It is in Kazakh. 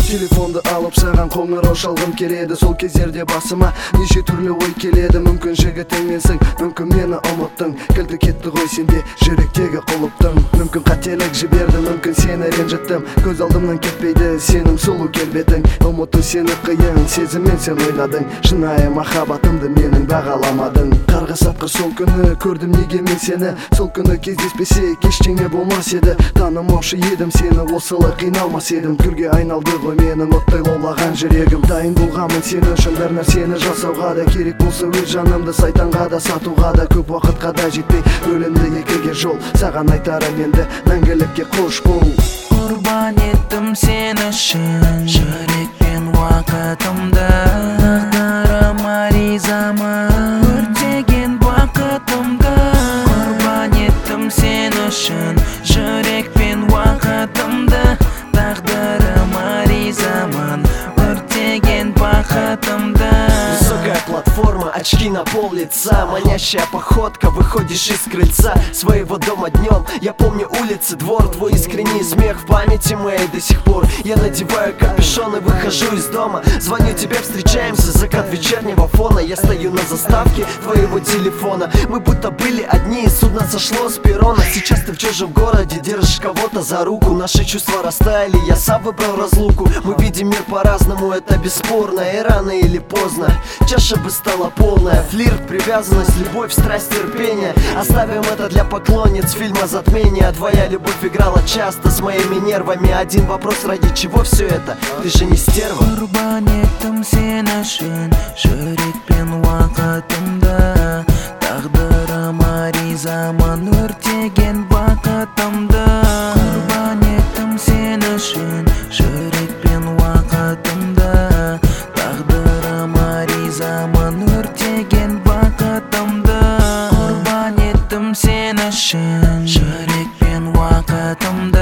Телефонды алып саған қоңырау шалғым келеді. Сол кездерде басыма неше түрлі ой келеді. Мүмкін жігітіңменсің, мүмкін мені ұмыттың. Кілті кетті ғой сенде жүректегі құлыптың. Мүмкін қателік жібердім, мүмкін сені ренжіттім. Көз алдымнан кетпейді сенің сұлу келбетің. Ұмыту сені қиын, сезіммен сен ойнадың. Шынайы махаббатымды менің бағаламадың. Қарға сатқыр сол күні көрдім неге мен сені. Сол күні кездеспесек ештеңе болмас еді. Танымаушы едім сені, осылай қиналмас едім. Күлге айналды ғой менің оттай лаулаған жүрегім. Дайын болғанмын сені үшін бір нәрсені жасауға да. Керек болса өз жанымды сайтанға да сатуға да. Көп уақытқа да жетпей өлімді екіге жол. Саған айтарым енді мәңгілікке қош бол. Құрбан еттім сен үшін жүрек пен уақытымды. Тағдырыма ризамын өртеген бақытымды. Құрбан еттім сен үшін жүрек пен уақытымды. Тағдырыма ризамын өртеген бақытымды. Высокая платформа, очки на пол лица, манящая походка, выходишь из крыльца своего дома днем. Я помню улицы, двор, твой искренний смех в памяти моей до сих пор. Я надеваю капюшон и выхожу из дома. Звоню тебе, встречаемся, закат вечернего фона. Я стою на заставке твоего телефона. Мы будто были одни, судно сошло с перрона. Сейчас ты в чужом городе, держишь кого-то за руку. Наши чувства растаяли, я сам выбрал разлуку. Мы видим мир по-разному, это бесспорно. И рано или поздно чаша бы стала полная. Флирт, привязанность, любовь, страсть, терпение. Оставим это для поклонниц фильма «Затмение». Твоя любовь играла часто с моими нервами. Один вопрос, ради чего все это? Ты же не стерва. Құрбан еттім сен үшін жүрек пен уақытымды. Тағдырыма ризамын өртеген бақытымды. Құрбан еттім сен үшін жүрек пен уақытымды. Тағдырыма ризамын өртеген бақытымды. Құрбан еттім сен үшін жүрек пен уақытымды.